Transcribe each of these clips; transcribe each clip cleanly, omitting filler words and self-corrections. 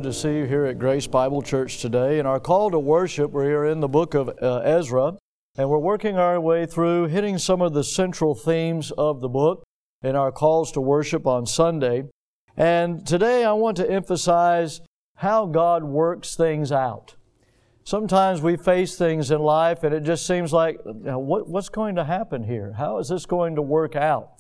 to see you here at Grace Bible Church today. In our call to worship, we're here in the book of Ezra, and we're working our way through hitting some of the central themes of the book in our calls to worship on Sunday. And today I want to emphasize how God works things out. Sometimes we face things in life and it just seems like, what's going to happen here? How is this going to work out?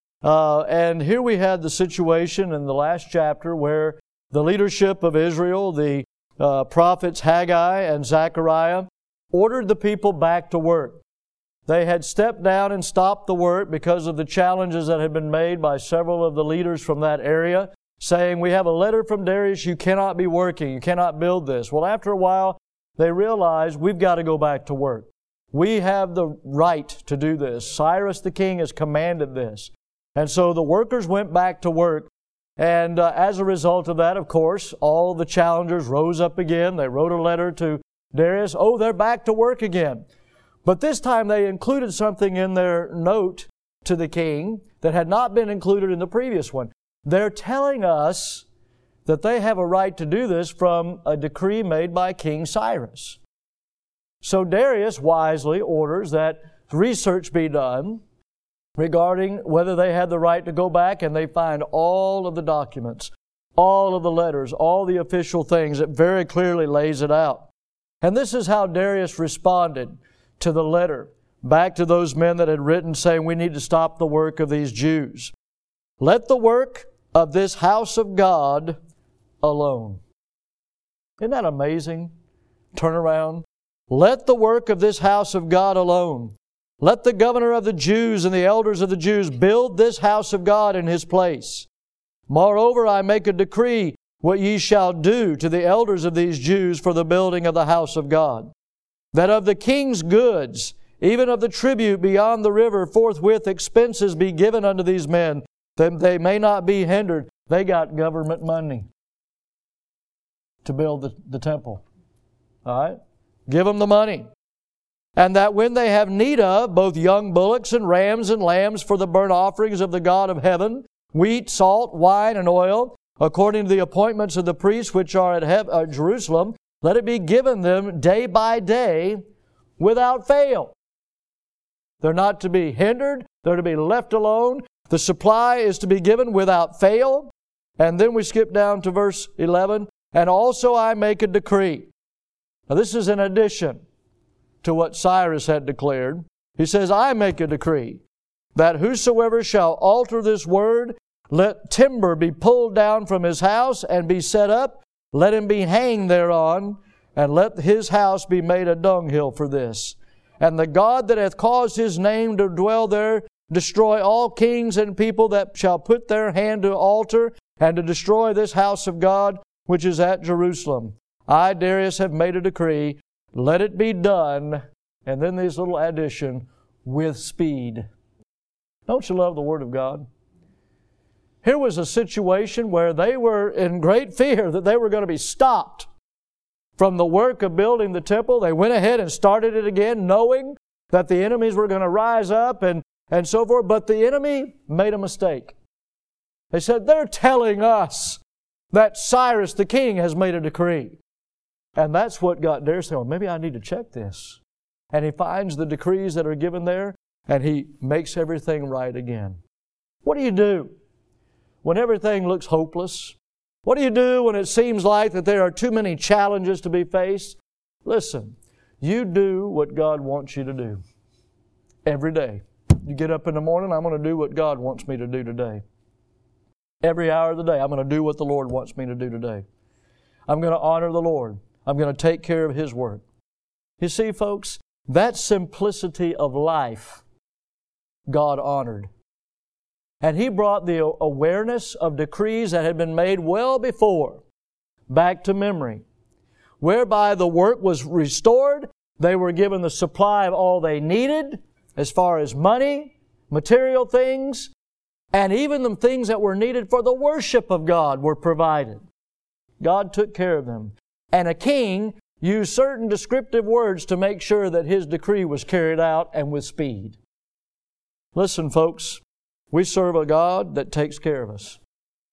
And here we had the situation in the last chapter where the leadership of Israel, the prophets Haggai and Zechariah, ordered the people back to work. They had stepped down and stopped the work because of the challenges that had been made by several of the leaders from that area, saying, we have a letter from Darius, you cannot be working, you cannot build this. Well, after a while, they realized we've got to go back to work. We have the right to do this. Cyrus the king has commanded this. And so the workers went back to work. And as a result of that, of course, all the challengers rose up again. They wrote a letter to Darius. Oh, they're back to work again. But this time they included something in their note to the king that had not been included in the previous one. They're telling us that they have a right to do this from a decree made by King Cyrus. So Darius wisely orders that research be done regarding whether they had the right to go back, and they find all of the documents, all of the letters, all the official things. It very clearly lays it out. And this is how Darius responded to the letter back to those men that had written saying, we need to stop the work of these Jews. Let the work of this house of God alone. Isn't that amazing? Turn around. Let the work of this house of God alone. Let the governor of the Jews and the elders of the Jews build this house of God in His place. Moreover, I make a decree what ye shall do to the elders of these Jews for the building of the house of God, that of the king's goods, even of the tribute beyond the river, forthwith expenses be given unto these men, that they may not be hindered. They got government money to build the temple. All right? Give them the money. And that when they have need of both young bullocks and rams and lambs for the burnt offerings of the God of heaven, wheat, salt, wine, and oil, according to the appointments of the priests which are at Jerusalem, let it be given them day by day without fail. They're not to be hindered. They're to be left alone. The supply is to be given without fail. And then we skip down to verse 11. And also I make a decree. Now this is in addition to what Cyrus had declared. He says, I make a decree that whosoever shall alter this word, let timber be pulled down from his house and be set up, let him be hanged thereon, and let his house be made a dunghill for this. And the God that hath caused His name to dwell there, destroy all kings and people that shall put their hand to alter and to destroy this house of God, which is at Jerusalem. I, Darius, have made a decree. Let it be done, and then this little addition, with speed. Don't you love the Word of God? Here was a situation where they were in great fear that they were going to be stopped from the work of building the temple. They went ahead and started it again, knowing that the enemies were going to rise up and so forth. But the enemy made a mistake. They said, they're telling us that Cyrus the king has made a decree. And that's what got Darius saying, well, maybe I need to check this. And he finds the decrees that are given there, and he makes everything right again. What do you do when everything looks hopeless? What do you do when it seems like that there are too many challenges to be faced? Listen, you do what God wants you to do. Every day. You get up in the morning, I'm going to do what God wants me to do today. Every hour of the day, I'm going to do what the Lord wants me to do today. I'm going to honor the Lord. I'm going to take care of His work. You see, folks, that simplicity of life God honored. And He brought the awareness of decrees that had been made well before back to memory, whereby the work was restored. They were given the supply of all they needed as far as money, material things, and even the things that were needed for the worship of God were provided. God took care of them. And a king used certain descriptive words to make sure that his decree was carried out and with speed. Listen, folks, we serve a God that takes care of us.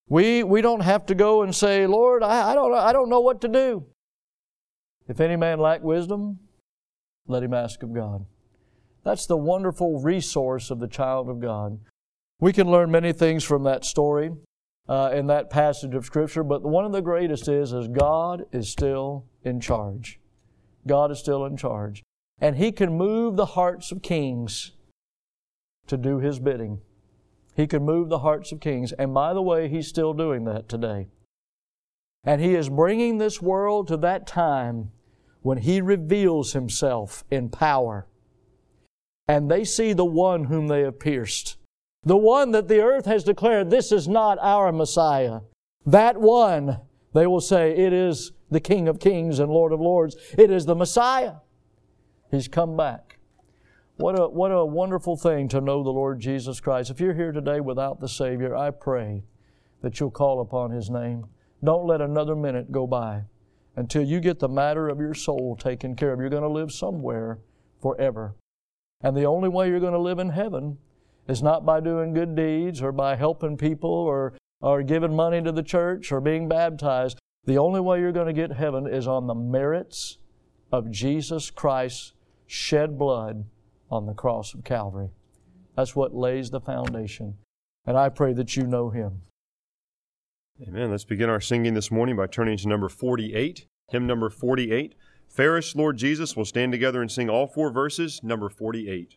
We don't have to go and say, Lord, I don't know what to do. If any man lack wisdom, let him ask of God. That's the wonderful resource of the child of God. We can learn many things from that story in that passage of Scripture, but one of the greatest is God is still in charge. God is still in charge. And He can move the hearts of kings to do His bidding. He can move the hearts of kings. And by the way, He's still doing that today. And He is bringing this world to that time when He reveals Himself in power. And they see the one whom they have pierced. The one that the earth has declared, this is not our Messiah. That one, they will say, it is the King of Kings and Lord of Lords. It is the Messiah. He's come back. What a wonderful thing to know the Lord Jesus Christ. If you're here today without the Savior, I pray that you'll call upon His name. Don't let another minute go by until you get the matter of your soul taken care of. You're going to live somewhere forever. And the only way you're going to live in heaven is not by doing good deeds or by helping people or giving money to the church or being baptized. The only way you're going to get heaven is on the merits of Jesus Christ's shed blood on the cross of Calvary. That's what lays the foundation. And I pray that you know Him. Amen. Let's begin our singing this morning by turning to number 48, hymn number 48. Fairest Lord Jesus. We'll stand together and sing all 4 verses, number 48.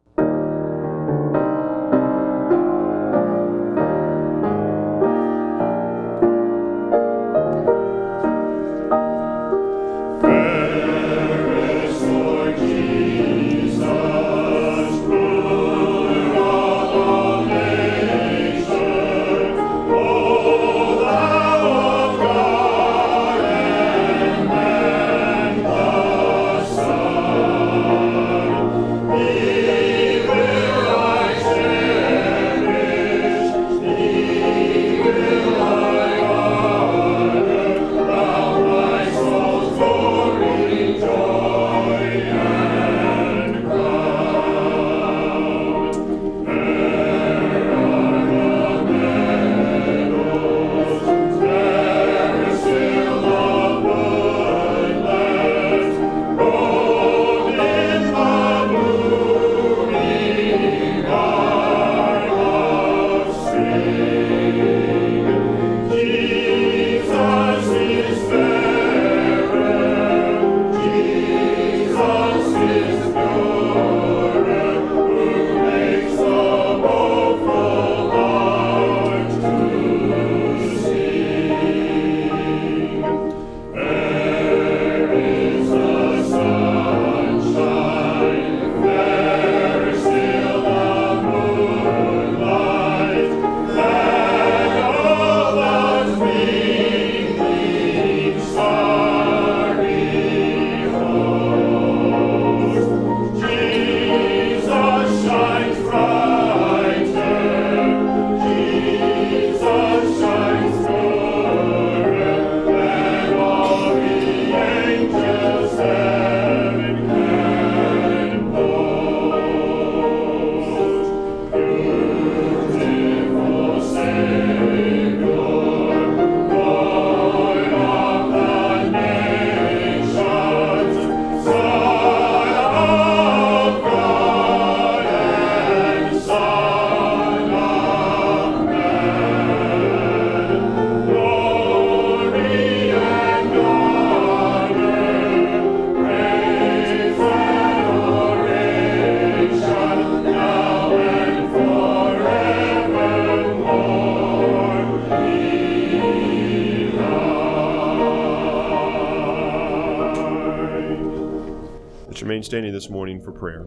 Remain standing this morning for prayer.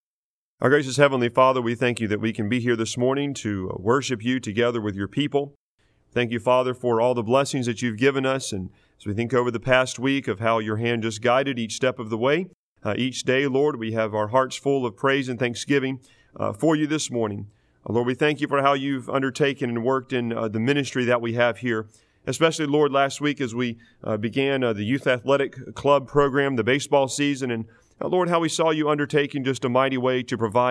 Our gracious Heavenly Father, we thank You that we can be here this morning to worship You together with Your people. Thank You, Father, for all the blessings that You've given us. And as we think over the past week of how Your hand just guided each step of the way, each day, Lord, we have our hearts full of praise and thanksgiving for You this morning. Lord, we thank You for how You've undertaken and worked in the ministry that we have here. Especially, Lord, last week as we began the Youth Athletic Club program, the baseball season, and Lord, how we saw You undertaking just a mighty way to provide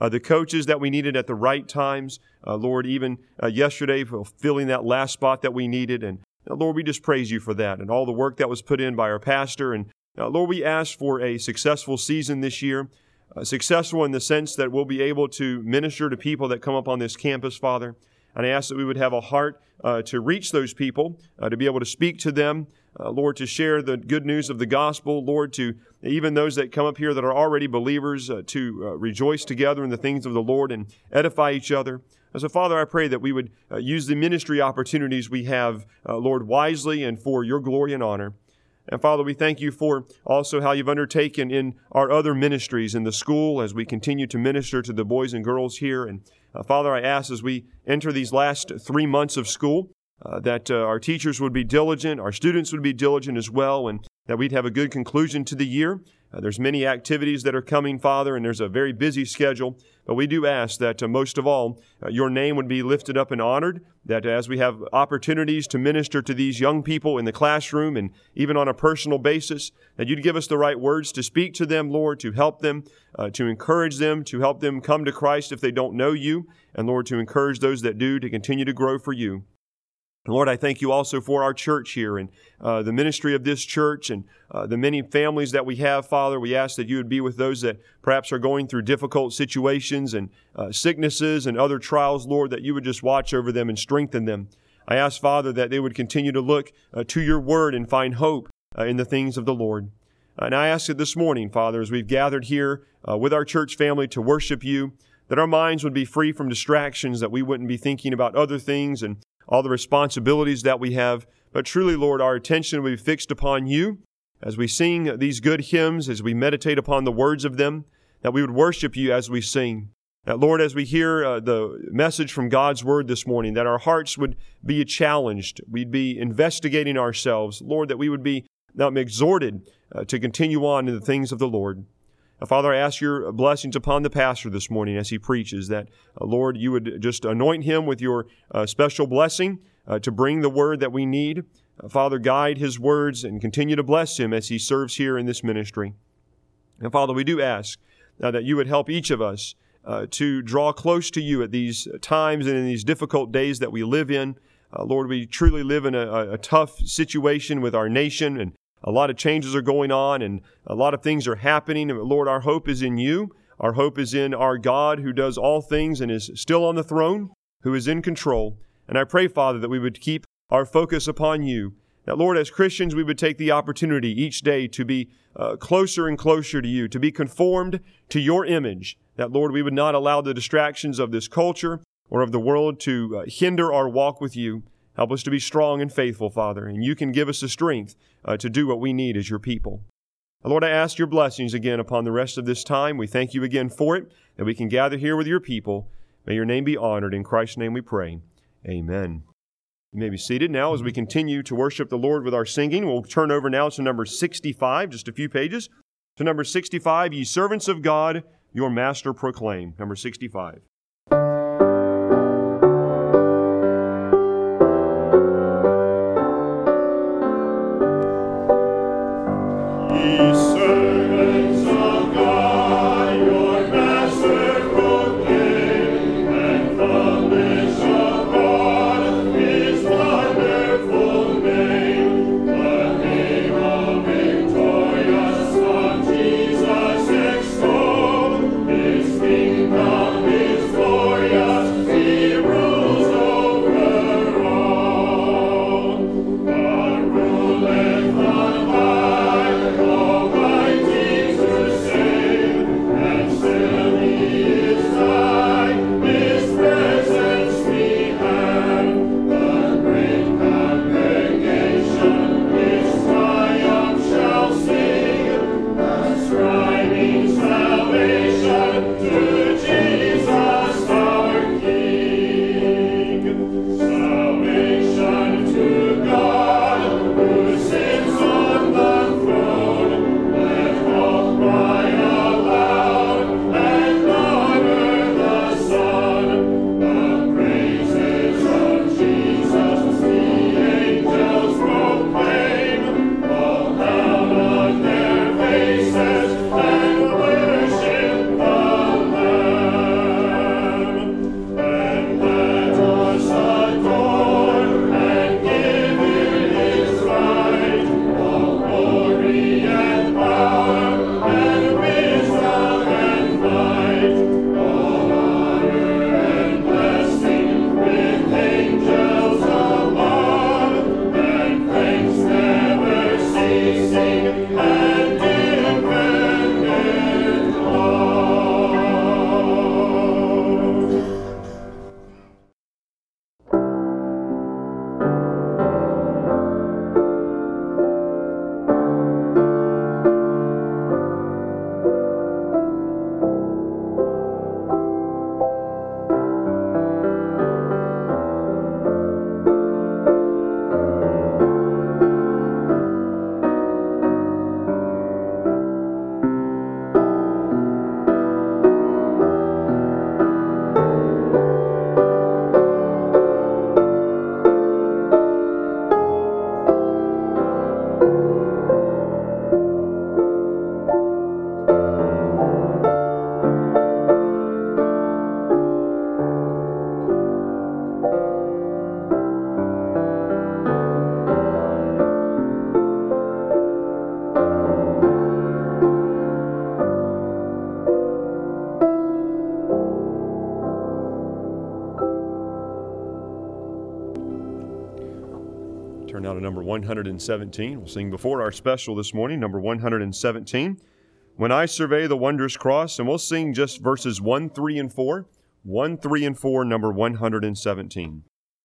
the coaches that we needed at the right times. Lord, even yesterday, filling that last spot that we needed. And Lord, we just praise you for that and all the work that was put in by our pastor. And Lord, we ask for a successful season this year, successful in the sense that we'll be able to minister to people that come up on this campus, Father. And I ask that we would have a heart to reach those people, to be able to speak to them, Lord, to share the good news of the gospel, Lord, to even those that come up here that are already believers, to rejoice together in the things of the Lord and edify each other. So, Father, I pray that we would use the ministry opportunities we have, Lord, wisely and for your glory and honor. And Father, we thank you for also how you've undertaken in our other ministries in the school as we continue to minister to the boys and girls here. And Father, I ask as we enter these last 3 months of school, that our teachers would be diligent, our students would be diligent as well, and that we'd have a good conclusion to the year. There's many activities that are coming, Father, and there's a very busy schedule. But we do ask that most of all, your name would be lifted up and honored, that as we have opportunities to minister to these young people in the classroom and even on a personal basis, that you'd give us the right words to speak to them, Lord, to help them, to encourage them, to help them come to Christ if they don't know you, and Lord, to encourage those that do to continue to grow for you. Lord, I thank you also for our church here and the ministry of this church and the many families that we have, Father. We ask that you would be with those that perhaps are going through difficult situations and sicknesses and other trials, Lord, that you would just watch over them and strengthen them. I ask, Father, that they would continue to look to your word and find hope in the things of the Lord. And I ask that this morning, Father, as we've gathered here with our church family to worship you, that our minds would be free from distractions, that we wouldn't be thinking about other things and all the responsibilities that we have. But truly, Lord, our attention will be fixed upon you as we sing these good hymns, as we meditate upon the words of them, that we would worship you as we sing. That, Lord, as we hear the message from God's word this morning, that our hearts would be challenged. We'd be investigating ourselves. Lord, that we would be exhorted to continue on in the things of the Lord. Father, I ask your blessings upon the pastor this morning as he preaches, that, Lord, you would just anoint him with your special blessing to bring the word that we need. Father, guide his words and continue to bless him as he serves here in this ministry. And Father, we do ask that you would help each of us to draw close to you at these times and in these difficult days that we live in. Lord, we truly live in a tough situation with our nation, and a lot of changes are going on and a lot of things are happening. And Lord, our hope is in you. Our hope is in our God who does all things and is still on the throne, who is in control. And I pray, Father, that we would keep our focus upon you. That, Lord, as Christians, we would take the opportunity each day to be closer and closer to you, to be conformed to your image. That, Lord, we would not allow the distractions of this culture or of the world to hinder our walk with you. Help us to be strong and faithful, Father, and you can give us the strength to do what we need as your people. Lord, I ask your blessings again upon the rest of this time. We thank you again for it, that we can gather here with your people. May your name be honored. In Christ's name we pray. Amen. You may be seated now as we continue to worship the Lord with our singing. We'll turn over now to number 65, just a few pages. To number 65, Ye servants of God, your master proclaim. Number 65. Say number 117. We'll sing before our special this morning, number 117. When I Survey the Wondrous Cross, and we'll sing just verses 1, 3, and 4. 1, 3, and 4, number 117.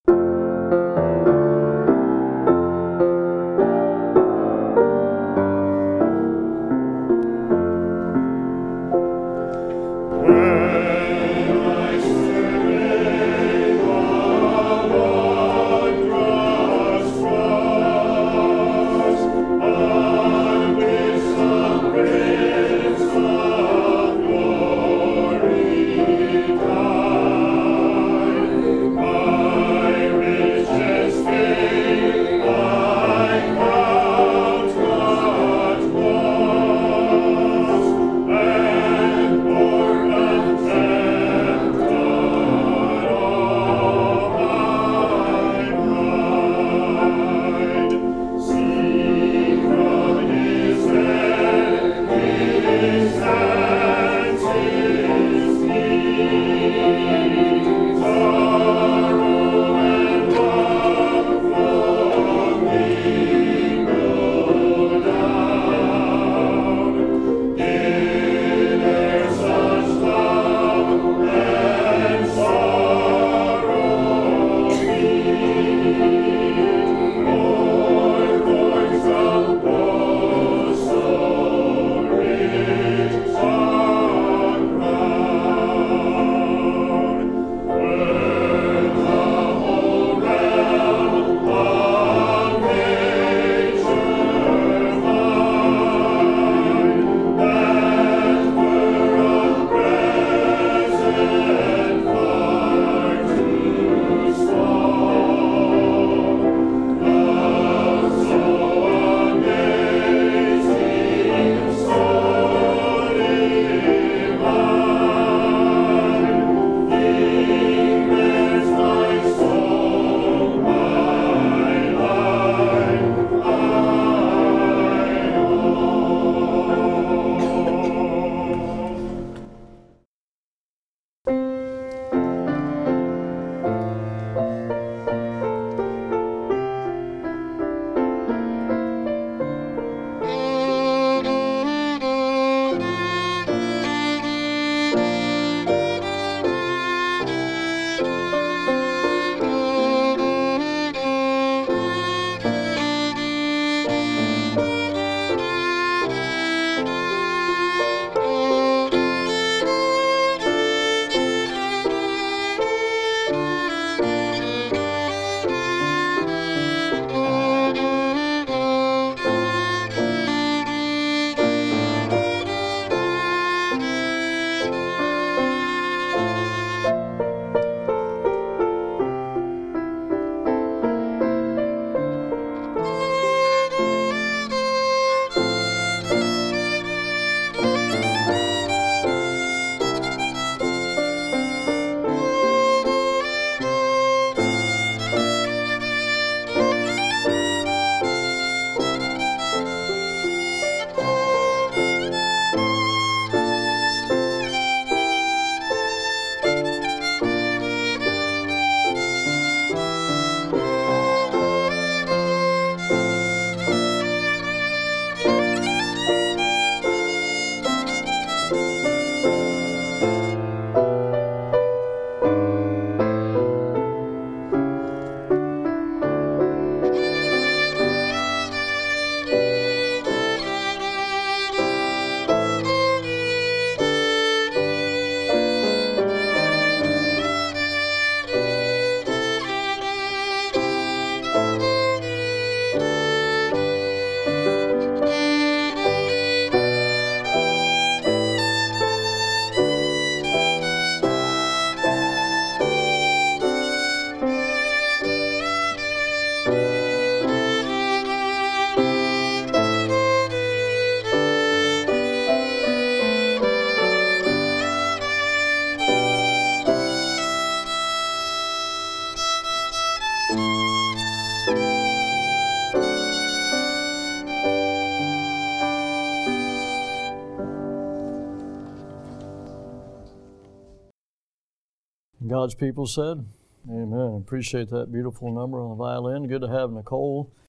God's people said, amen. Appreciate that beautiful number on the violin. Good to have Nicole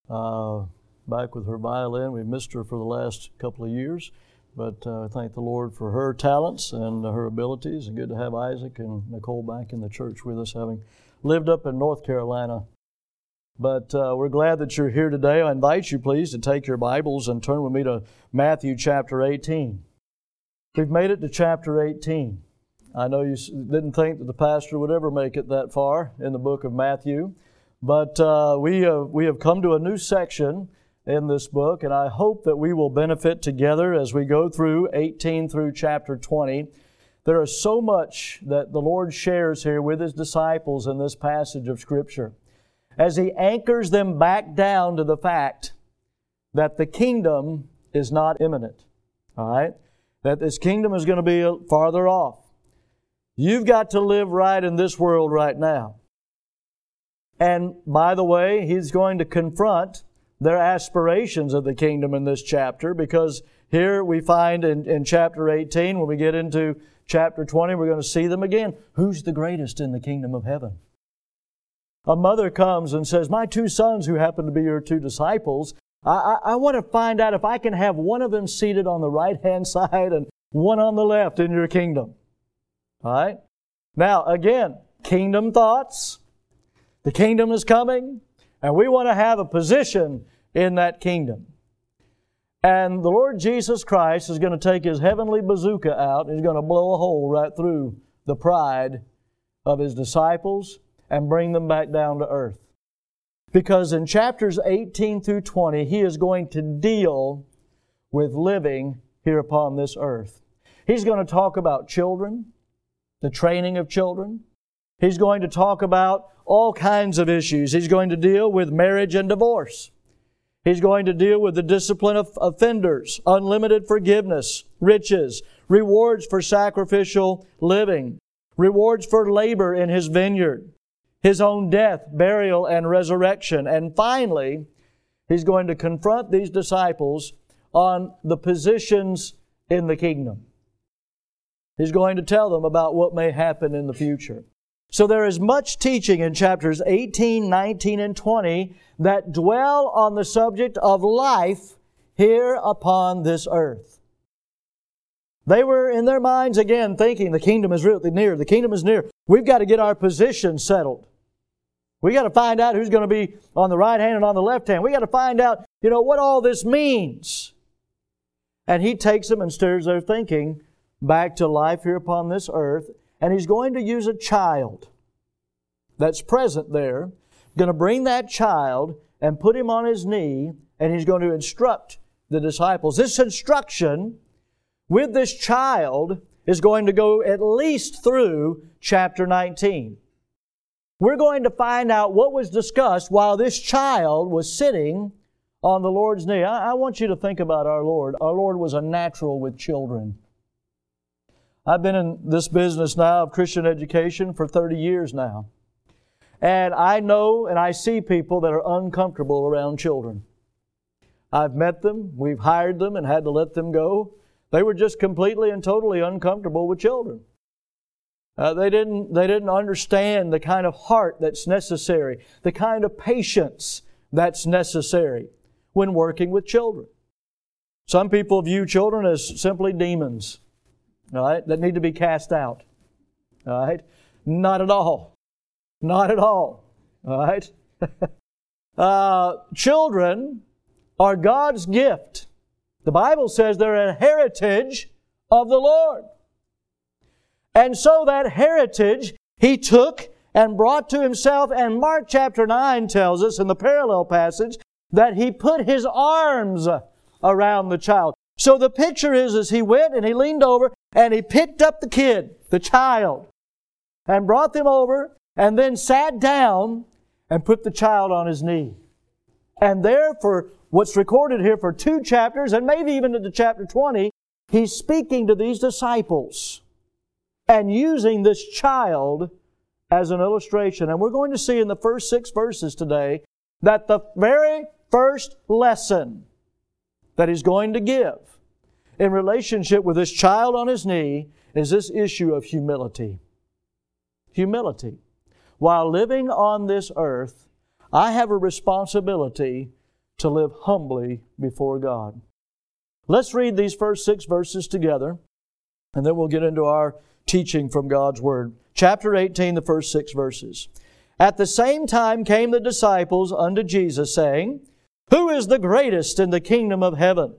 back with her violin. We missed her for the last couple of years, but thank the Lord for her talents and her abilities. And good to have Isaac and Nicole back in the church with us, having lived up in North Carolina. But we're glad that you're here today. I invite you, please, to take your Bibles and turn with me to Matthew chapter 18. We've made it to chapter 18. I know you didn't think that the pastor would ever make it that far in the book of Matthew, but we have come to a new section in this book, and I hope that we will benefit together as we go through 18 through chapter 20. There is so much that the Lord shares here with His disciples in this passage of Scripture, as He anchors them back down to the fact that the kingdom is not imminent. All right? That this kingdom is going to be farther off. You've got to live right in this world right now. And by the way, He's going to confront their aspirations of the kingdom in this chapter, because here we find in chapter 18, when we get into chapter 20, we're going to see them again. Who's the greatest in the kingdom of heaven? A mother comes and says, my two sons who happen to be your two disciples, I want to find out if I can have one of them seated on the right-hand side and one on the left in your kingdom. All right? Now, again, kingdom thoughts. The kingdom is coming, and we want to have a position in that kingdom. And the Lord Jesus Christ is going to take His heavenly bazooka out, and He's going to blow a hole right through the pride of His disciples and bring them back down to earth. Because in chapters 18 through 20, He is going to deal with living here upon this earth. He's going to talk about children, the training of children. He's going to talk about all kinds of issues. He's going to deal with marriage and divorce. He's going to deal with the discipline of offenders, unlimited forgiveness, riches, rewards for sacrificial living, rewards for labor in His vineyard, His own death, burial, and resurrection. And finally, He's going to confront these disciples on the positions in the kingdom. He's going to tell them about what may happen in the future. So there is much teaching in chapters 18, 19, and 20 that dwell on the subject of life here upon this earth. They were in their minds again thinking the kingdom is really near. The kingdom is near. We've got to get our position settled. We got to find out who's going to be on the right hand and on the left hand. We got to find out, what all this means. And He takes them and stirs their thinking back to life here upon this earth. And He's going to use a child that's present there, going to bring that child and put him on his knee, and He's going to instruct the disciples. This instruction with this child is going to go at least through chapter 19. We're going to find out what was discussed while this child was sitting on the Lord's knee. I want you to think about our Lord. Our Lord was a natural with children. I've been in this business now of Christian education for 30 years now. And I know and I see people that are uncomfortable around children. I've met them, we've hired them and had to let them go. They were just completely and totally uncomfortable with children. They didn't understand the kind of heart that's necessary, the kind of patience that's necessary when working with children. Some people view children as simply demons. All right, that need to be cast out. All right, not at all. Not at all. All right. Children are God's gift. The Bible says they're a heritage of the Lord. And so that heritage He took and brought to Himself, and Mark chapter 9 tells us in the parallel passage that He put His arms around the child. So the picture is as He went and He leaned over and He picked up the kid, the child, and brought them over and then sat down and put the child on His knee. And there, for what's recorded here for 2 chapters and maybe even into chapter 20, He's speaking to these disciples and using this child as an illustration. And we're going to see in the first 6 verses today that the very first lesson that He's going to give in relationship with this child on his knee is this issue of humility. Humility. While living on this earth, I have a responsibility to live humbly before God. Let's read these first 6 verses together, and then we'll get into our teaching from God's Word. Chapter 18, the first 6 verses. At the same time came the disciples unto Jesus, saying, Who is the greatest in the kingdom of heaven?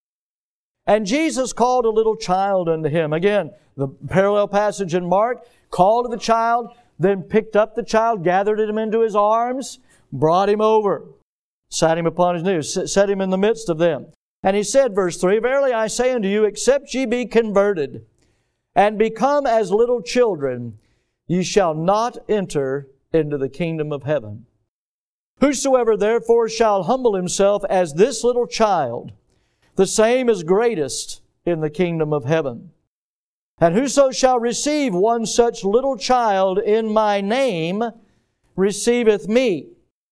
And Jesus called a little child unto Him. Again, the parallel passage in Mark, called the child, then picked up the child, gathered him into His arms, brought him over, sat him upon His knees, set him in the midst of them. And He said, verse 3, Verily I say unto you, except ye be converted, and become as little children, ye shall not enter into the kingdom of heaven. Whosoever therefore shall humble himself as this little child, the same is greatest in the kingdom of heaven. And whoso shall receive one such little child in my name, receiveth me.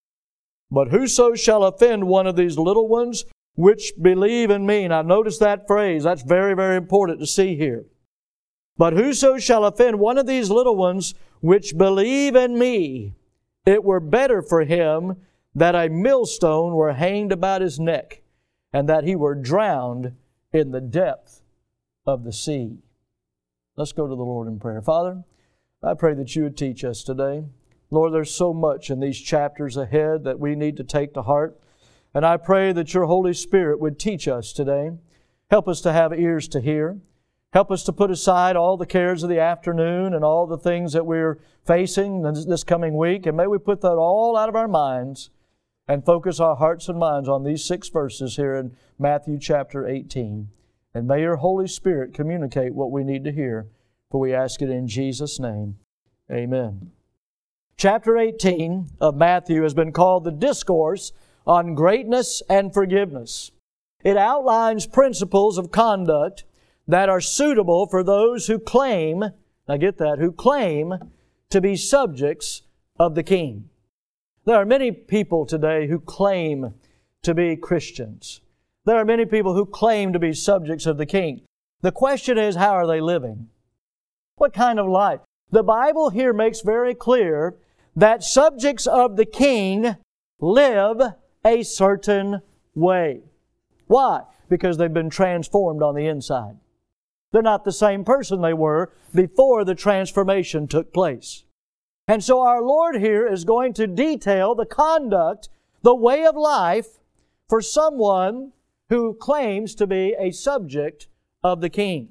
But whoso shall offend one of these little ones, which believe in me. Now notice that phrase. That's very, very important to see here. But whoso shall offend one of these little ones, which believe in me, it were better for him that a millstone were hanged about his neck, and that he were drowned in the depth of the sea. Let's go to the Lord in prayer. Father, I pray that You would teach us today. Lord, there's so much in these chapters ahead that we need to take to heart. And I pray that Your Holy Spirit would teach us today. Help us to have ears to hear. Help us to put aside all the cares of the afternoon and all the things that we're facing this coming week. And may we put that all out of our minds and focus our hearts and minds on these 6 verses here in Matthew chapter 18. And may Your Holy Spirit communicate what we need to hear, for we ask it in Jesus' name. Amen. Chapter 18 of Matthew has been called the Discourse on Greatness and Forgiveness. It outlines principles of conduct that are suitable for those who claim, now get that, who claim to be subjects of the King. There are many people today who claim to be Christians. There are many people who claim to be subjects of the King. The question is, how are they living? What kind of life? The Bible here makes very clear that subjects of the King live a certain way. Why? Because they've been transformed on the inside. They're not the same person they were before the transformation took place. And so our Lord here is going to detail the conduct, the way of life for someone who claims to be a subject of the King.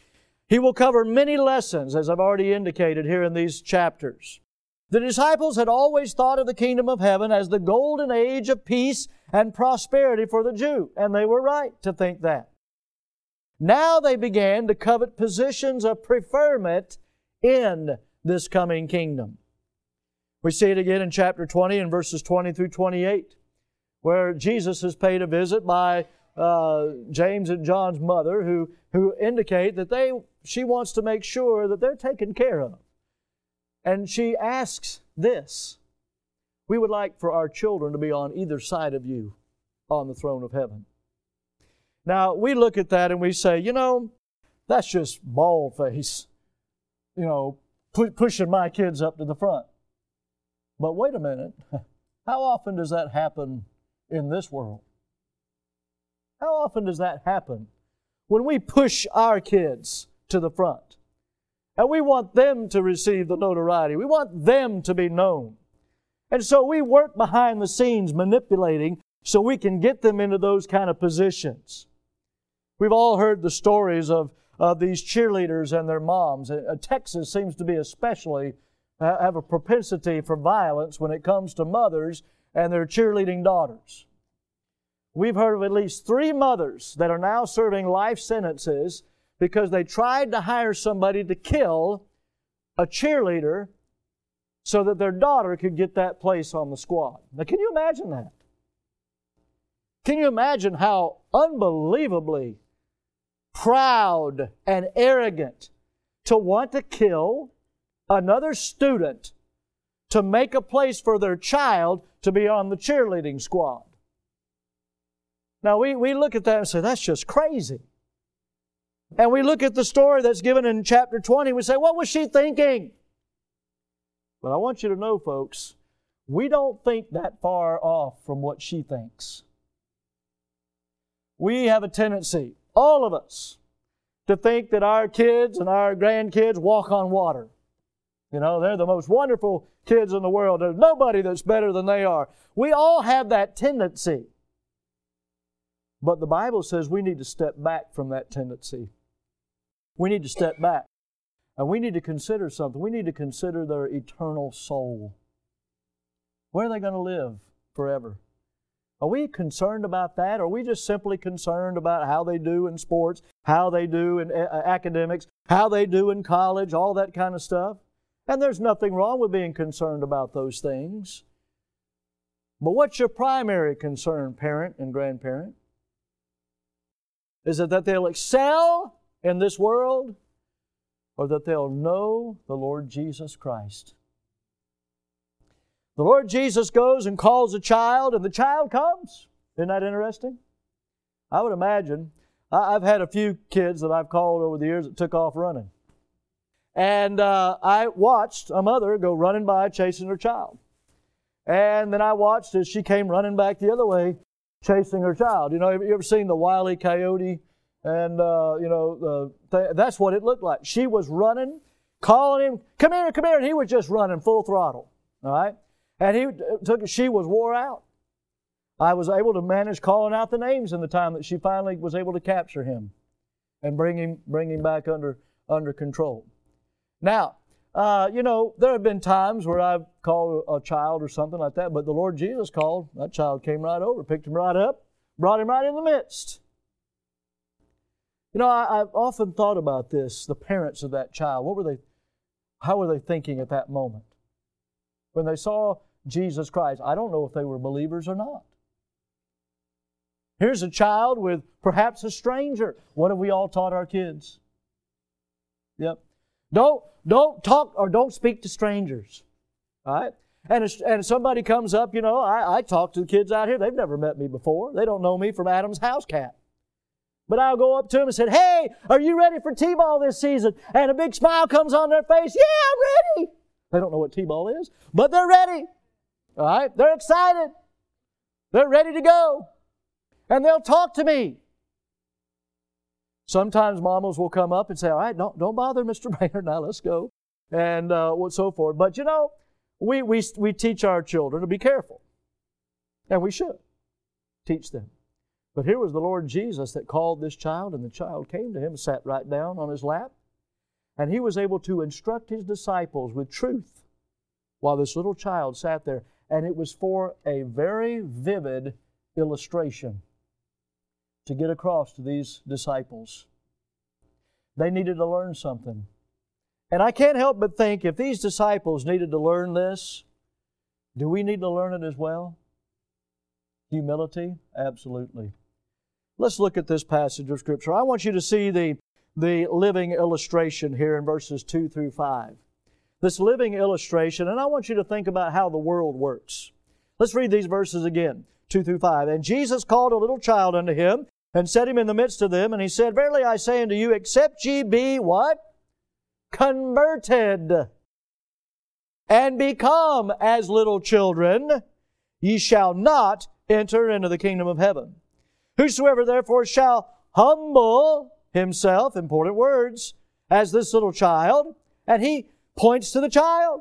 He will cover many lessons, as I've already indicated here in these chapters. The disciples had always thought of the kingdom of heaven as the golden age of peace and prosperity for the Jew, and they were right to think that. Now they began to covet positions of preferment in this coming kingdom. We see it again in chapter 20 and verses 20 through 28, where Jesus is paid a visit by James and John's mother, who indicate that she wants to make sure that they're taken care of. And she asks this: we would like for our children to be on either side of You on the throne of heaven. Now, we look at that and we say, that's just bald face, pushing my kids up to the front. But wait a minute, how often does that happen in this world? How often does that happen when we push our kids to the front and we want them to receive the notoriety? We want them to be known. And so we work behind the scenes manipulating so we can get them into those kind of positions. We've all heard the stories of these cheerleaders and their moms. Texas seems to be especially have a propensity for violence when it comes to mothers and their cheerleading daughters. We've heard of at least 3 mothers that are now serving life sentences because they tried to hire somebody to kill a cheerleader so that their daughter could get that place on the squad. Now, can you imagine that? Can you imagine how unbelievably proud and arrogant to want to kill another student to make a place for their child to be on the cheerleading squad? Now, we look at that and say, that's just crazy. And we look at the story that's given in chapter 20, we say, what was she thinking? But I want you to know, folks, we don't think that far off from what she thinks. we have a tendency, all of us, to think that our kids and our grandkids walk on water. You know, they're the most wonderful kids in the world. There's nobody that's better than they are. We all have that tendency. But the Bible says we need to step back from that tendency. We need to step back. And we need to consider something. We need to consider their eternal soul. Where are they going to live forever? Are we concerned about that? Or are we just simply concerned about how they do in sports, how they do in academics, how they do in college, all that kind of stuff? And there's nothing wrong with being concerned about those things. But what's your primary concern, parent and grandparent? Is it that they'll excel in this world, or that they'll know the Lord Jesus Christ? The Lord Jesus goes and calls a child, and the child comes. Isn't that interesting? I would imagine. I've had a few kids that I've called over the years that took off running. And I watched a mother go running by chasing her child. And then I watched as she came running back the other way, chasing her child. You know, have you ever seen the Wile E. Coyote? And, that's what it looked like. She was running, calling him, come here, and he was just running full throttle. All right? And she was wore out. I was able to manage calling out the names in the time that she finally was able to capture him and bring him back under control. Now, there have been times where I've called a child or something like that, but the Lord Jesus called, that child came right over, picked him right up, brought him right in the midst. You know, I've often thought about this, the parents of that child. How were they thinking at that moment? When they saw Jesus Christ, I don't know if they were believers or not. Here's a child with perhaps a stranger. What have we all taught our kids? Yep. Don't talk or don't speak to strangers. All right? And if somebody comes up, I talk to the kids out here. They've never met me before. They don't know me from Adam's house cat. But I'll go up to them and say, hey, are you ready for T-ball this season? And a big smile comes on their face. Yeah, I'm ready. They don't know what T-ball is, but they're ready. All right? They're excited. They're ready to go. And they'll talk to me. Sometimes mamas will come up and say, all right, don't bother Mr. Brainerd, now let's go. And so forth. But we teach our children to be careful. And we should teach them. But here was the Lord Jesus that called this child, and the child came to him and sat right down on his lap. And he was able to instruct his disciples with truth while this little child sat there. And it was for a very vivid illustration to get across to these disciples. They needed to learn something. And I can't help but think if these disciples needed to learn this, do we need to learn it as well? Humility? Absolutely. Let's look at this passage of Scripture. I want you to see the living illustration here in verses 2 through 5. This living illustration, and I want you to think about how the world works. Let's read these verses again, 2 through 5. And Jesus called a little child unto him, and set him in the midst of them, and he said, verily I say unto you, except ye be what? Converted, and become as little children, ye shall not enter into the kingdom of heaven. Whosoever therefore shall humble himself, important words, as this little child, and he points to the child.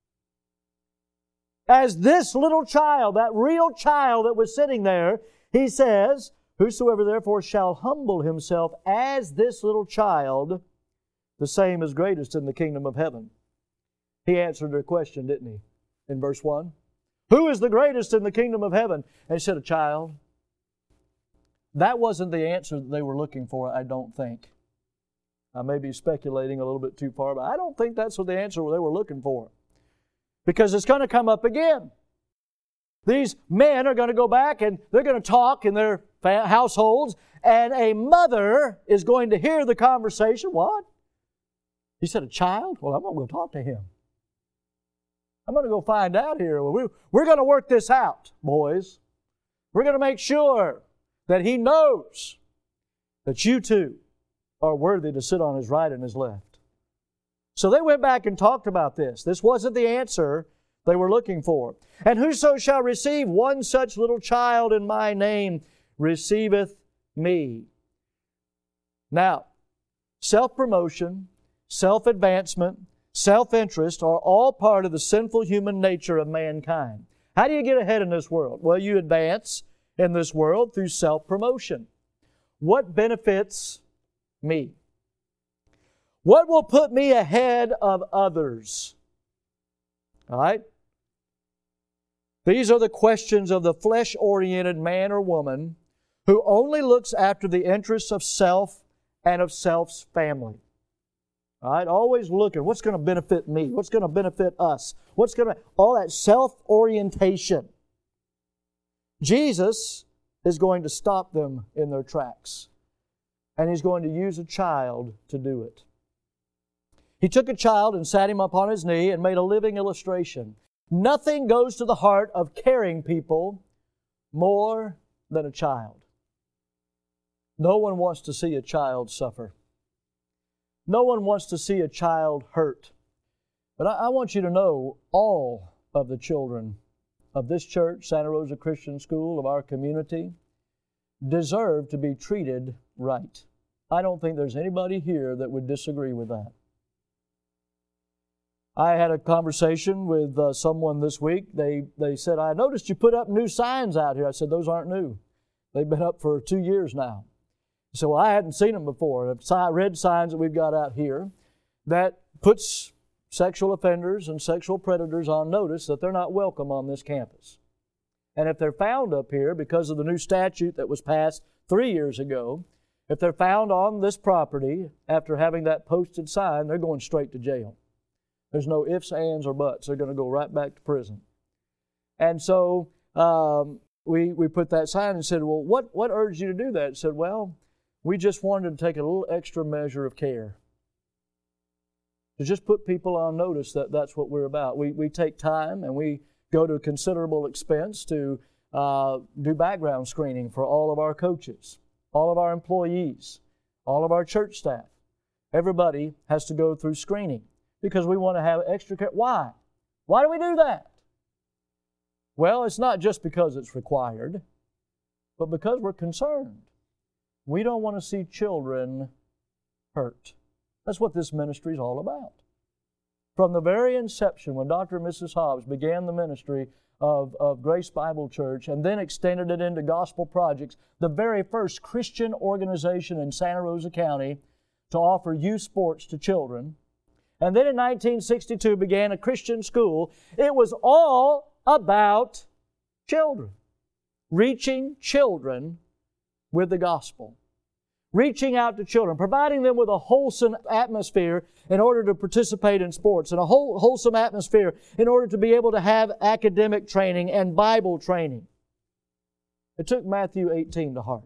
As this little child, that real child that was sitting there, he says, whosoever therefore shall humble himself as this little child, the same is greatest in the kingdom of heaven. He answered their question, didn't he? In verse 1. Who is the greatest in the kingdom of heaven? And he said, a child. That wasn't the answer that they were looking for, I don't think. I may be speculating a little bit too far, but I don't think that's what the answer they were looking for. Because it's going to come up again. These men are going to go back and they're going to talk in their households, and a mother is going to hear the conversation. What? He said, a child? Well, I'm going to go talk to him. I'm going to go find out here. We're going to work this out, boys. We're going to make sure that he knows that you too are worthy to sit on his right and his left. So they went back and talked about this. This wasn't the answer they were looking for. And whoso shall receive one such little child in my name receiveth me. Now, self-promotion, self-advancement, self-interest are all part of the sinful human nature of mankind. How do you get ahead in this world? Well, you advance in this world through self-promotion. What benefits me? What will put me ahead of others? All right? These are the questions of the flesh-oriented man or woman who only looks after the interests of self and of self's family. All right? Always looking, what's going to benefit me? What's going to benefit us? All that self-orientation. Jesus is going to stop them in their tracks. And He's going to use a child to do it. He took a child and sat him upon His knee and made a living illustration. Nothing goes to the heart of caring people more than a child. No one wants to see a child suffer. No one wants to see a child hurt. But I want you to know all of the children of this church, Santa Rosa Christian School, of our community, deserve to be treated right. I don't think there's anybody here that would disagree with that. I had a conversation with someone this week. They said, I noticed you put up new signs out here. I said, those aren't new. They've been up for 2 years now. So I hadn't seen them before. Red signs that we've got out here that puts sexual offenders and sexual predators on notice that they're not welcome on this campus. And if they're found up here because of the new statute that was passed 3 years ago, if they're found on this property after having that posted sign, they're going straight to jail. There's no ifs, ands, or buts. They're going to go right back to prison. And so we put that sign and said, well, what urged you to do that? It said, well, we just wanted to take a little extra measure of care. To just put people on notice that that's what we're about. We take time and we go to a considerable expense to do background screening for all of our coaches, all of our employees, all of our church staff. Everybody has to go through screening because we want to have extra care. Why? Why do we do that? Well, it's not just because it's required, but because we're concerned. We don't want to see children hurt. That's what this ministry is all about. From the very inception, when Dr. and Mrs. Hobbs began the ministry of Grace Bible Church and then extended it into Gospel Projects, the very first Christian organization in Santa Rosa County to offer youth sports to children, and then in 1962 began a Christian school, it was all about children, reaching children with the gospel. Reaching out to children, providing them with a wholesome atmosphere in order to participate in sports, and a wholesome atmosphere in order to be able to have academic training and Bible training. It took Matthew 18 to heart.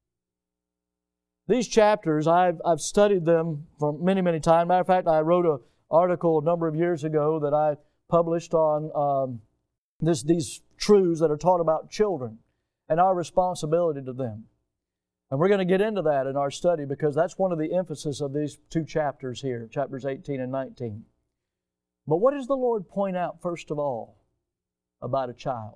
These chapters, I've studied them for many, many times. Matter of fact, I wrote an article a number of years ago that I published on these truths that are taught about children and our responsibility to them. And we're going to get into that in our study because that's one of the emphasis of these two chapters here, chapters 18 and 19. But what does the Lord point out first of all about a child?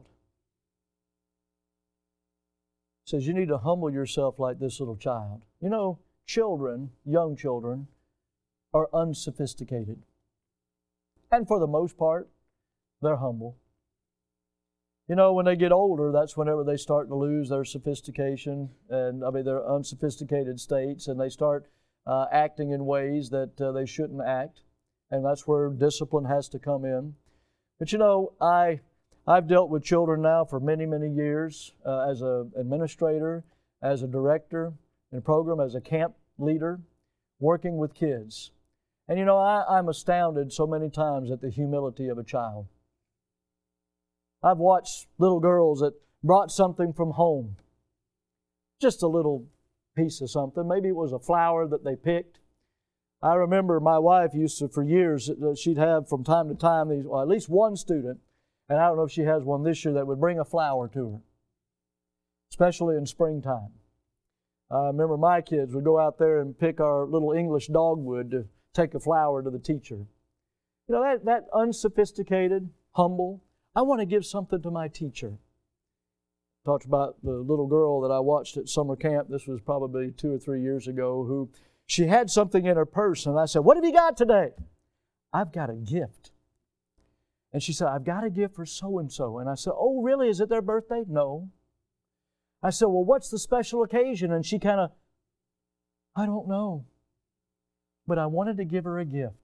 He says you need to humble yourself like this little child. You know, children, young children, are unsophisticated. And for the most part, they're humble. You know, when they get older, that's whenever they start to lose their sophistication and, their unsophisticated states, and they start acting in ways that they shouldn't act, and that's where discipline has to come in. But you know, I've dealt with children now for many, many years as an administrator, as a director in a program, as a camp leader, working with kids. And you know, I'm astounded so many times at the humility of a child. I've watched little girls that brought something from home, just a little piece of something. Maybe it was a flower that they picked. I remember my wife used to, for years, she'd have from time to time at least one student, and I don't know if she has one this year, that would bring a flower to her, especially in springtime. I remember my kids would go out there and pick our little English dogwood to take a flower to the teacher. You know, that unsophisticated, humble, I want to give something to my teacher. talked about the little girl that I watched at summer camp. This was probably 2 or 3 years ago, who she had something in her purse, and I said, "What have you got today?" "I've got a gift." And she said, "I've got a gift for so-and-so." And I said, "Oh, really? Is it their birthday?" "No." I said, "Well, what's the special occasion?" And she kind of, "I don't know. But I wanted to give her a gift."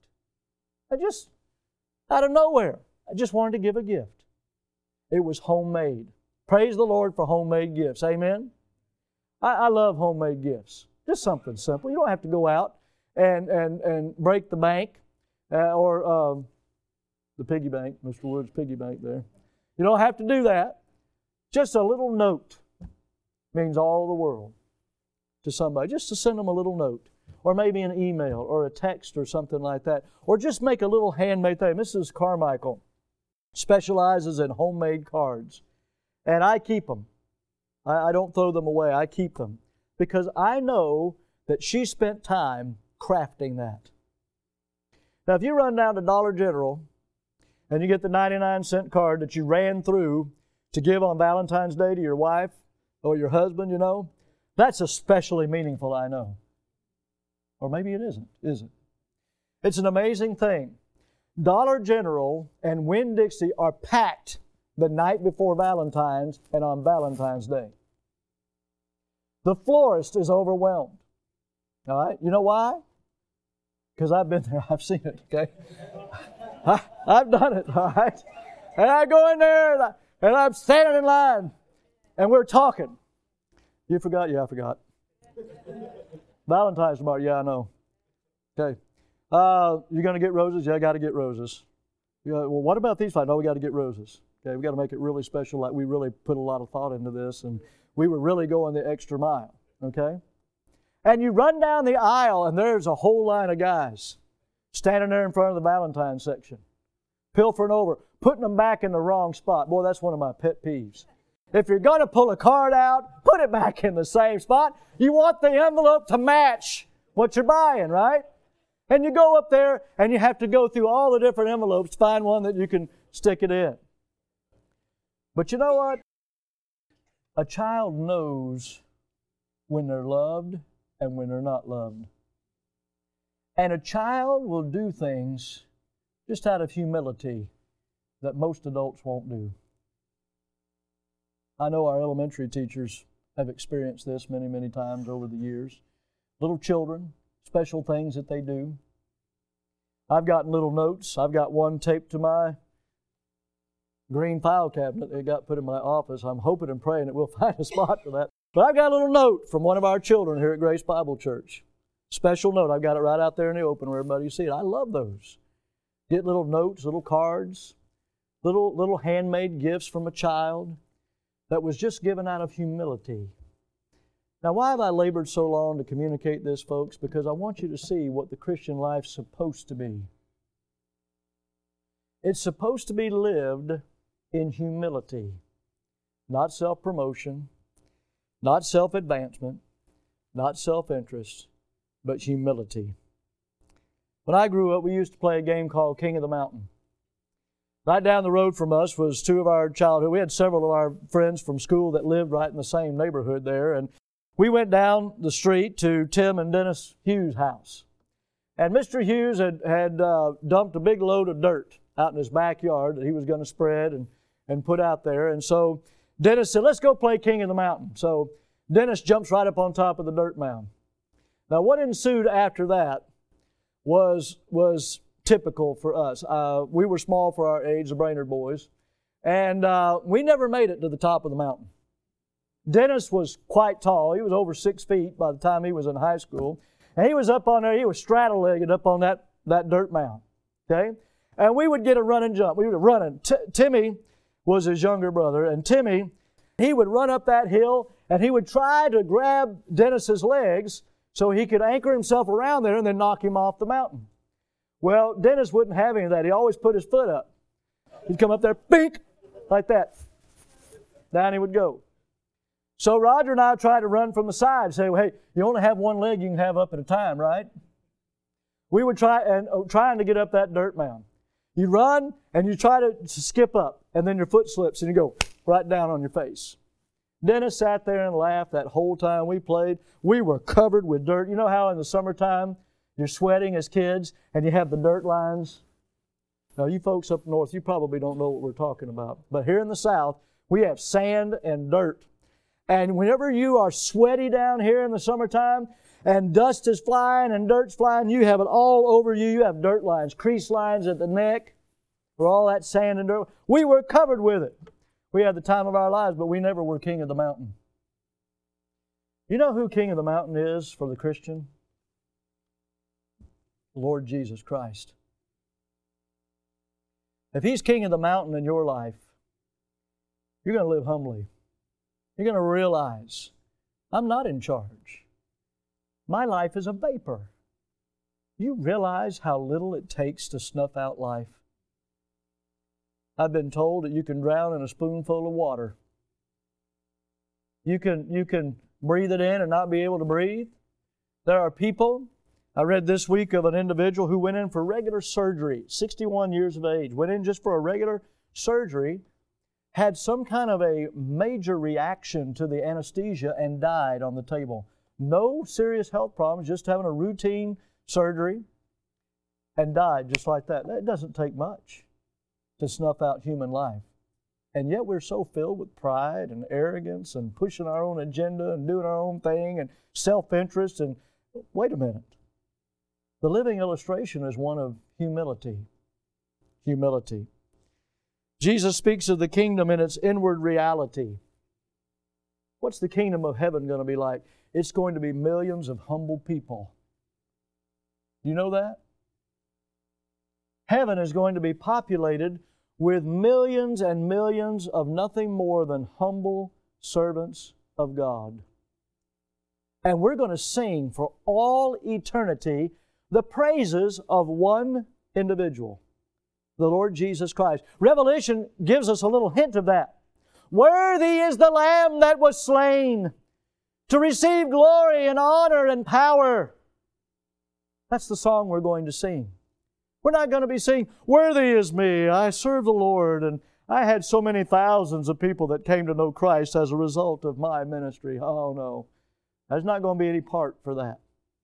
Out of nowhere, I just wanted to give a gift. It was homemade. Praise the Lord for homemade gifts. Amen? I love homemade gifts. Just something simple. You don't have to go out and break the bank or the piggy bank, Mr. Wood's piggy bank there. You don't have to do that. Just a little note means all the world to somebody. Just to send them a little note, or maybe an email or a text or something like that, or just make a little handmade thing. Mrs. Carmichael specializes in homemade cards, and I keep them. I don't throw them away. I keep them because I know that she spent time crafting that. Now, if you run down to Dollar General and you get the 99-cent card that you ran through to give on Valentine's Day to your wife or your husband, you know, that's especially meaningful, I know. Or maybe it isn't, is it? It's an amazing thing. Dollar General and Winn-Dixie are packed the night before Valentine's and on Valentine's Day. The florist is overwhelmed. All right? You know why? Because I've been there. I've seen it, okay? I've done it, all right? And I go in there and I'm standing in line and we're talking. "You forgot?" "Yeah, I forgot." "Valentine's tomorrow." "Yeah, I know." "Okay. You going to get roses?" "Yeah, I got to get roses." "Well, what about these five?" "No, we got to get roses." Okay, we got to make it really special, like we really put a lot of thought into this, and we were really going the extra mile, okay? And you run down the aisle, and there's a whole line of guys standing there in front of the Valentine's section, pilfering over, putting them back in the wrong spot. Boy, that's one of my pet peeves. If you're going to pull a card out, put it back in the same spot. You want the envelope to match what you're buying, right? And you go up there, and you have to go through all the different envelopes to find one that you can stick it in. But you know what? A child knows when they're loved and when they're not loved. And a child will do things just out of humility that most adults won't do. I know our elementary teachers have experienced this many, many times over the years. Little children, special things that they do. I've gotten little notes. I've got one taped to my green file cabinet that got put in my office. I'm hoping and praying that we'll find a spot for that. But I've got a little note from one of our children here at Grace Bible Church. Special note. I've got it right out there in the open where everybody can see it. I love those. Get little notes, little cards, little handmade gifts from a child that was just given out of humility. Now, why have I labored so long to communicate this, folks? Because I want you to see what the Christian life's supposed to be. It's supposed to be lived in humility, not self-promotion, not self-advancement, not self-interest, but humility. When I grew up, we used to play a game called King of the Mountain. Right down the road from us was two of our childhood. We had several of our friends from school that lived right in the same neighborhood there, and we went down the street to Tim and Dennis Hughes' house. And Mr. Hughes had dumped a big load of dirt out in his backyard that he was going to spread and put out there. And so Dennis said, "Let's go play King of the Mountain." So Dennis jumps right up on top of the dirt mound. Now, what ensued after that was typical for us. We were small for our age, the Brainerd boys, and we never made it to the top of the mountain. Dennis was quite tall. He was over 6 feet by the time he was in high school. And he was up on there. He was straddle-legged up on that dirt mound. Okay? And we would get a run and jump. We would run. And Timmy was his younger brother. And Timmy, he would run up that hill, and he would try to grab Dennis's legs so he could anchor himself around there and then knock him off the mountain. Well, Dennis wouldn't have any of that. He always put his foot up. He'd come up there, bink, like that. Down he would go. So Roger and I tried to run from the side and say, well, hey, you only have one leg you can have up at a time, right? We would trying to get up that dirt mound. You run and you try to skip up, and then your foot slips and you go right down on your face. Dennis sat there and laughed that whole time we played. We were covered with dirt. You know how in the summertime you're sweating as kids and you have the dirt lines? Now, you folks up north, you probably don't know what we're talking about. But here in the South, we have sand and dirt. And whenever you are sweaty down here in the summertime and dust is flying and dirt's flying, you have it all over you. You have dirt lines, crease lines at the neck for all that sand and dirt. We were covered with it. We had the time of our lives, but we never were king of the mountain. You know who king of the mountain is for the Christian? Lord Jesus Christ. If He's king of the mountain in your life, you're going to live humbly. You're going to realize, I'm not in charge. My life is a vapor. You realize how little it takes to snuff out life? I've been told that you can drown in a spoonful of water. You can breathe it in and not be able to breathe. There are people, I read this week of an individual who went in for regular surgery, 61 years of age, went in just for a regular surgery, had some kind of a major reaction to the anesthesia and died on the table. No serious health problems, just having a routine surgery, and died just like that. It doesn't take much to snuff out human life. And yet we're so filled with pride and arrogance and pushing our own agenda and doing our own thing and self-interest. And wait a minute. The living illustration is one of humility. Humility. Jesus speaks of the kingdom in its inward reality. What's the kingdom of heaven going to be like? It's going to be millions of humble people. You know that? Heaven is going to be populated with millions and millions of nothing more than humble servants of God. And we're going to sing for all eternity the praises of one individual, the Lord Jesus Christ. Revelation gives us a little hint of that. Worthy is the Lamb that was slain to receive glory and honor and power. That's the song we're going to sing. We're not going to be singing, worthy is me, I serve the Lord, and I had so many thousands of people that came to know Christ as a result of my ministry. Oh no, there's not going to be any part for that.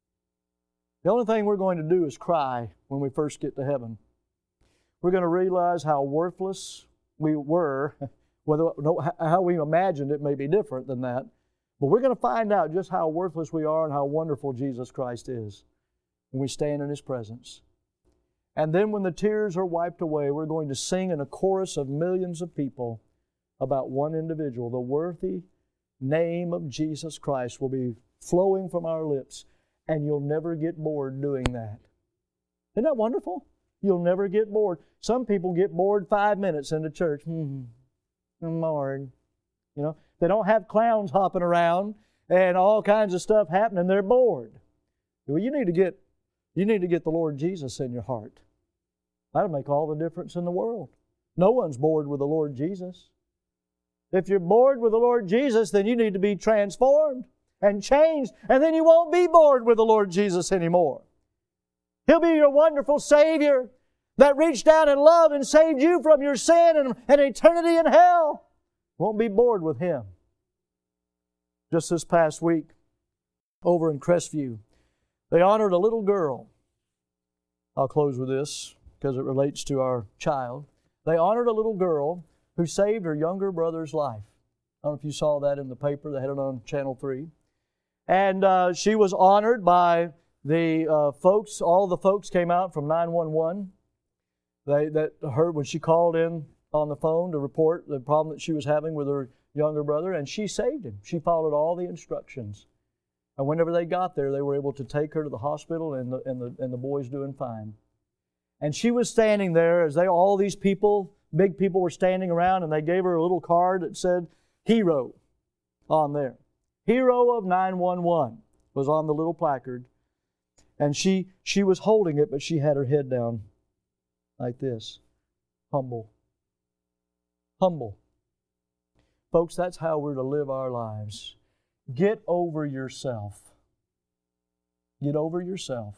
The only thing we're going to do is cry when we first get to heaven. We're going to realize how worthless we were. How we imagined it may be different than that. But we're going to find out just how worthless we are and how wonderful Jesus Christ is when we stand in His presence. And then when the tears are wiped away, we're going to sing in a chorus of millions of people about one individual. The worthy name of Jesus Christ will be flowing from our lips. And you'll never get bored doing that. Isn't that wonderful? You'll never get bored. Some people get bored 5 minutes into church. I'm bored. You know, they don't have clowns hopping around and all kinds of stuff happening. They're bored. Well, you need to get the Lord Jesus in your heart. That'll make all the difference in the world. No one's bored with the Lord Jesus. If you're bored with the Lord Jesus, then you need to be transformed and changed, and then you won't be bored with the Lord Jesus anymore. He'll be your wonderful Savior that reached down in love and saved you from your sin and eternity in hell. Won't be bored with Him. Just this past week, over in Crestview, they honored a little girl. I'll close with this because it relates to our child. They honored a little girl who saved her younger brother's life. I don't know if you saw that in the paper. They had it on Channel 3. And she was honored by the folks. All the folks came out from 911. That heard when she called in on the phone to report the problem that she was having with her younger brother, and she saved him. She followed all the instructions. And whenever they got there, they were able to take her to the hospital, and the boy's doing fine. And she was standing there as all these people, big people, were standing around, and they gave her a little card that said, Hero, on there. Hero of 911 was on the little placard. And she was holding it, but she had her head down like this. Humble. Humble. Folks, that's how we're to live our lives. Get over yourself. Get over yourself.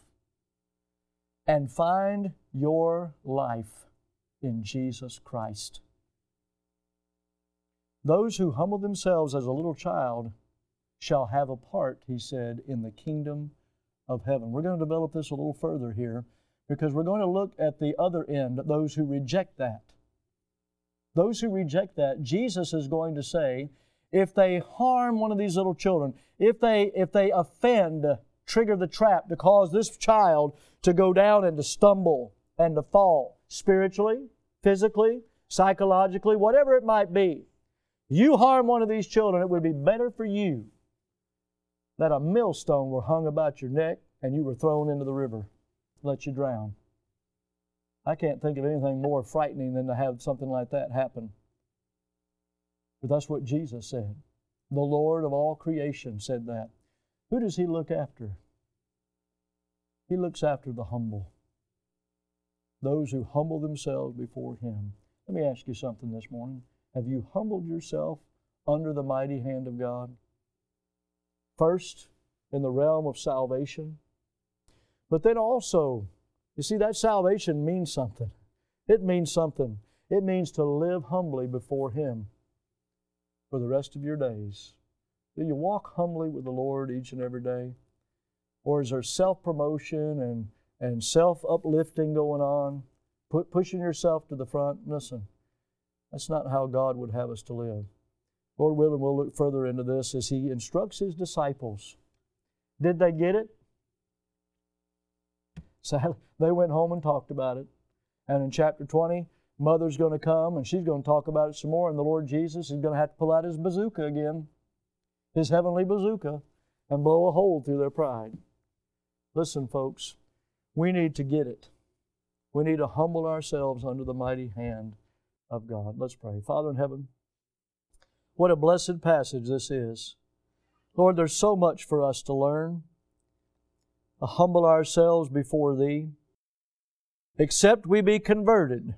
And find your life in Jesus Christ. Those who humble themselves as a little child shall have a part, he said, in the kingdom of heaven. We're going to develop this a little further here because we're going to look at the other end, those who reject that. Those who reject that, Jesus is going to say, if they harm one of these little children, if they offend, trigger the trap to cause this child to go down and to stumble and to fall spiritually, physically, psychologically, whatever it might be, you harm one of these children, it would be better for you that a millstone were hung about your neck and you were thrown into the river, let you drown. I can't think of anything more frightening than to have something like that happen. But that's what Jesus said. The Lord of all creation said that. Who does He look after? He looks after the humble. Those who humble themselves before Him. Let me ask you something this morning. Have you humbled yourself under the mighty hand of God? First, in the realm of salvation. But then also, you see, that salvation means something. It means something. It means to live humbly before Him for the rest of your days. Do you walk humbly with the Lord each and every day? Or is there self-promotion and self-uplifting going on? Pushing yourself to the front? Listen, that's not how God would have us to live. Lord willing, we'll look further into this as He instructs His disciples. Did they get it? So they went home and talked about it. And in chapter 20, Mother's going to come and she's going to talk about it some more. And the Lord Jesus is going to have to pull out His bazooka again, His heavenly bazooka, and blow a hole through their pride. Listen, folks, we need to get it. We need to humble ourselves under the mighty hand of God. Let's pray. Father in heaven, what a blessed passage this is. Lord, there's so much for us to learn. Humble ourselves before Thee. Except we be converted.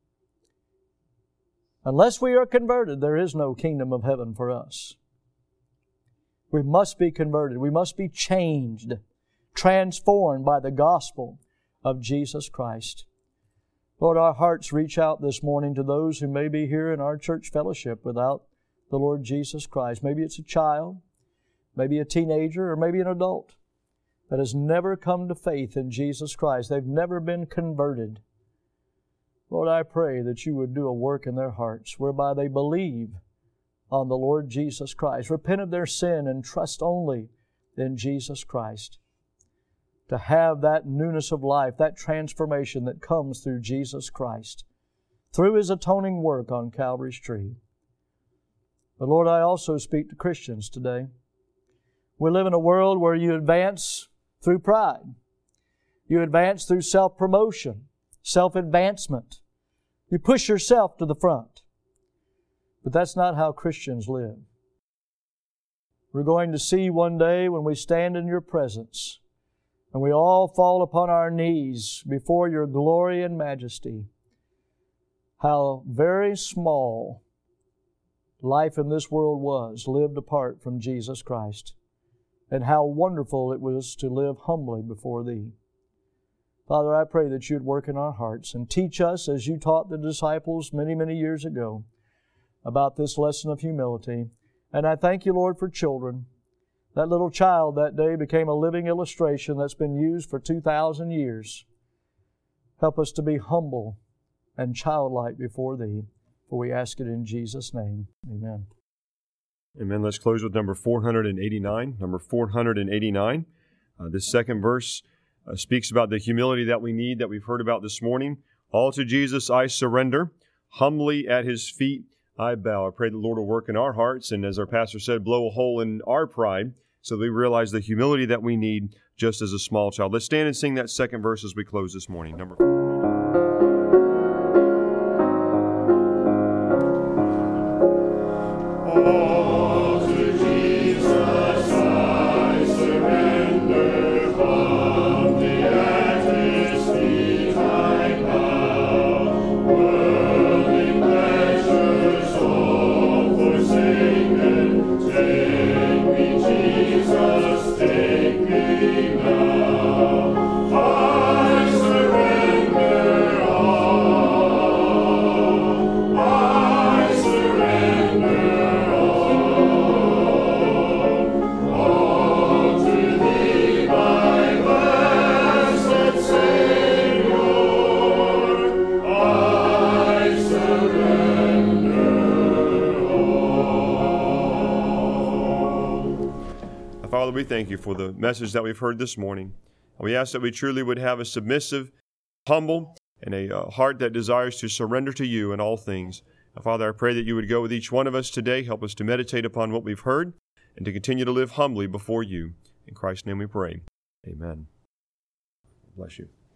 Unless we are converted, there is no kingdom of heaven for us. We must be converted. We must be changed, transformed by the gospel of Jesus Christ. Lord, our hearts reach out this morning to those who may be here in our church fellowship without the Lord Jesus Christ. Maybe it's a child, maybe a teenager, or maybe an adult that has never come to faith in Jesus Christ. They've never been converted. Lord, I pray that You would do a work in their hearts whereby they believe on the Lord Jesus Christ, repent of their sin, and trust only in Jesus Christ. To have that newness of life, that transformation that comes through Jesus Christ, through His atoning work on Calvary's tree. But Lord, I also speak to Christians today. We live in a world where you advance through pride. You advance through self-promotion, self-advancement. You push yourself to the front. But that's not how Christians live. We're going to see one day when we stand in Your presence and we all fall upon our knees before Your glory and majesty, how very small life in this world was lived apart from Jesus Christ, and how wonderful it was to live humbly before Thee. Father, I pray that You'd work in our hearts and teach us as You taught the disciples many, many years ago about this lesson of humility. And I thank You, Lord, for children. That little child that day became a living illustration that's been used for 2,000 years. Help us to be humble and childlike before Thee, for we ask it in Jesus' name. Amen. Amen. Let's close with number 489. Number 489. This second verse speaks about the humility that we need, that we've heard about this morning. All to Jesus I surrender. Humbly at His feet I bow. I pray the Lord will work in our hearts, and as our pastor said, blow a hole in our pride so that we realize the humility that we need just as a small child. Let's stand and sing that second verse as we close this morning. Number 489. I surrender. we thank you for the message that we've heard this morning. We ask that we truly would have a submissive, humble, and a heart that desires to surrender to you in all things. Father, I pray that you would go with each one of us today. Help us to meditate upon what we've heard and to continue to live humbly before you. In Christ's name we pray. Amen. Bless you.